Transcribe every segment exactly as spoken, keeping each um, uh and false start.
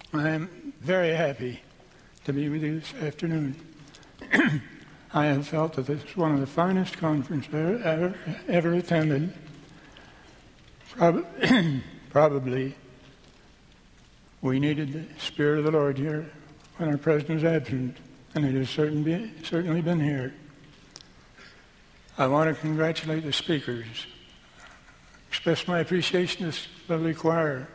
I am very happy to be with you this afternoon. I have felt that this is one of the finest conferences I ever, ever, ever attended. Prob- probably we needed the Spirit of the Lord here when our President is absent, and it has certainly, certainly been here. I want to congratulate the speakers, express my appreciation to this lovely choir.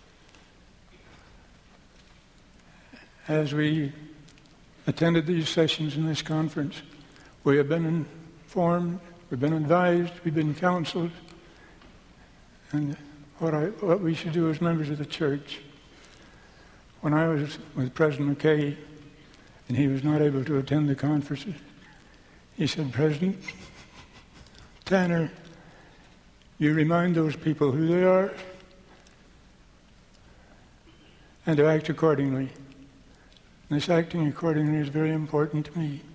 As we attended these sessions in this conference, we have been informed, we've been advised, we've been counseled, and what, I, what we should do as members of the church. When I was with President McKay, and he was not able to attend the conferences, he said, "President Tanner, you remind those people who they are and to act accordingly." This acting accordingly is very important to me.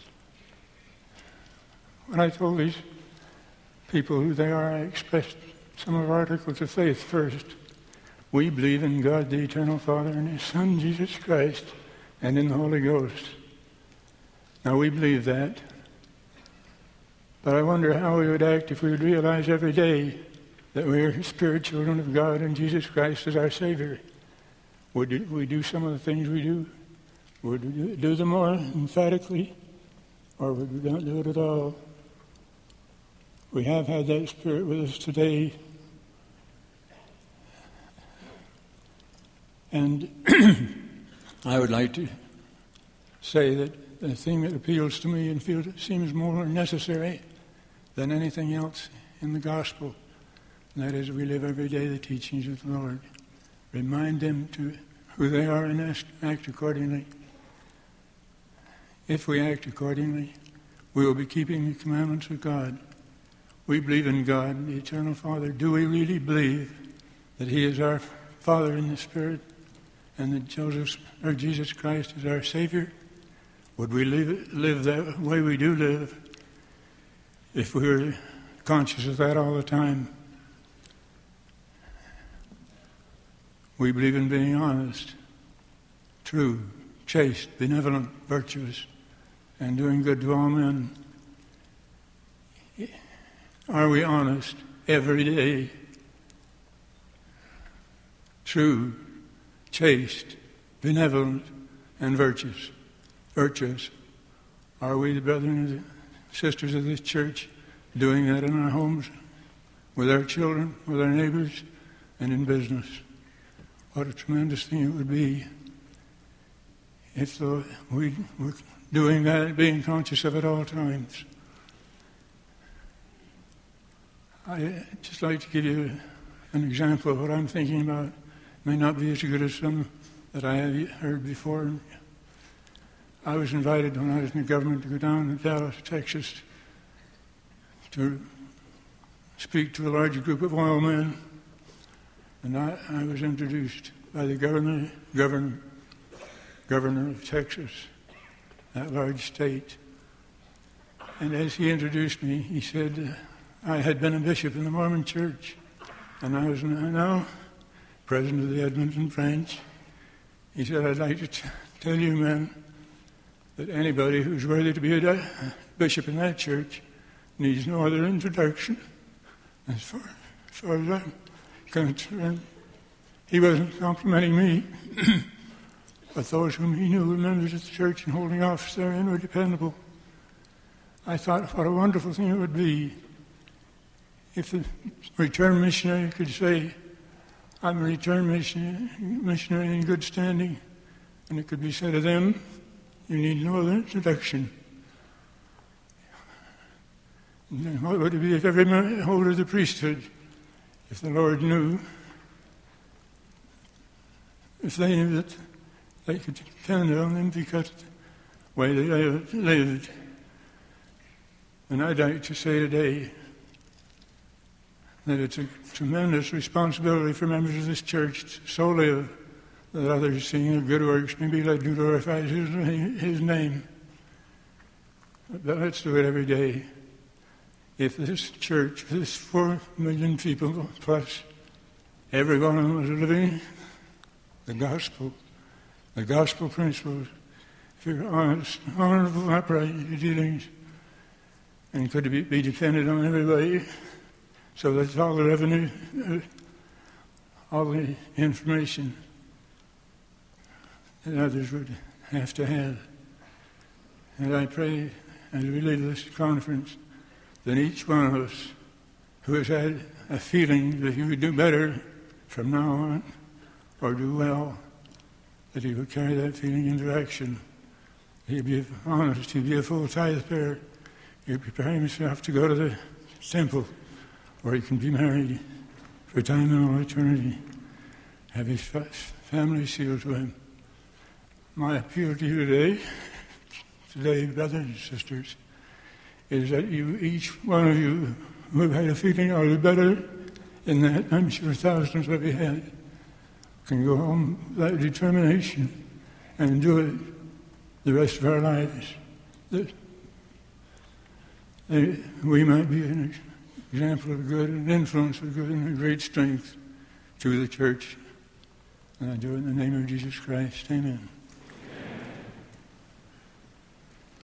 When I told these people who they are, I expressed some of our articles of faith first. We believe in God, the Eternal Father, and His Son, Jesus Christ, and in the Holy Ghost. Now, we believe that. But I wonder how we would act if we would realize every day that we are spirit children of God and Jesus Christ is our Savior. Would we do some of the things we do? Would we do them more emphatically, or would we not do it at all? We have had that Spirit with us today. And I would like to say that the thing that appeals to me and feels seems more necessary than anything else in the gospel, and that is we live every day the teachings of the Lord. Remind them to who they are and act accordingly. If we act accordingly, we will be keeping the commandments of God. We believe in God, the Eternal Father. Do we really believe that He is our Father in the Spirit and that Joseph or Jesus Christ is our Savior? Would we live, live that way we do live if we were conscious of that all the time? We believe in being honest, true, chaste, benevolent, virtuous, and doing good to all men. Are we honest every day? True, chaste, benevolent, and virtuous. Virtuous. Are we, the brethren and the sisters of this church, doing that in our homes, with our children, with our neighbors, and in business? What a tremendous thing it would be if the, we were doing that, being conscious of it all times. I'd just like to give you an example of what I'm thinking about. It may not be as good as some that I have heard before. I was invited when I was in the government to go down to Dallas, Texas, to speak to a large group of oil men. And I, I was introduced by the governor, governor, governor of Texas, that large state. And as he introduced me, he said, uh, I had been a bishop in the Mormon Church, and I was now president of the Edmonton branch. He said, I'd like to t- tell you, men, that anybody who's worthy to be a di- bishop in that church needs no other introduction. As far, as far as I'm concerned, he wasn't complimenting me, but those whom he knew were members of the church and holding office therein were dependable. I thought what a wonderful thing it would be if the returned missionary could say, I'm a returned missionary, missionary in good standing, and it could be said of them, you need no other introduction. And then what would it be if every holder of the priesthood, if the Lord knew, if they knew that they could depend on them because of the way they lived. And I'd like to say today that it's a tremendous responsibility for members of this church to so live that others seeing their good works may be led to glorify his, his name. But let's do it every day. If this church, this four million people plus, every one of them was living the gospel, the gospel principles, if you're honest, honorable, upright in your dealings, and could be, be depended on everybody, so that's all the revenue, uh, all the information that others would have to have. And I pray, as we leave this conference, that each one of us who has had a feeling that he would do better from now on, or do well, that he would carry that feeling into action. He'd be honest, he'd be a full tithe payer. He'd prepare himself to go to the temple where he can be married for time and all eternity, have his family sealed to him. My appeal to you today, today, brothers and sisters, is that you, each one of you who have had a feeling I'll do better in that, I'm sure thousands of you had, can go home with that determination and do it the rest of our lives. That we might be an example of good, an influence of good, and a great strength to the church. And I do it in the name of Jesus Christ. Amen.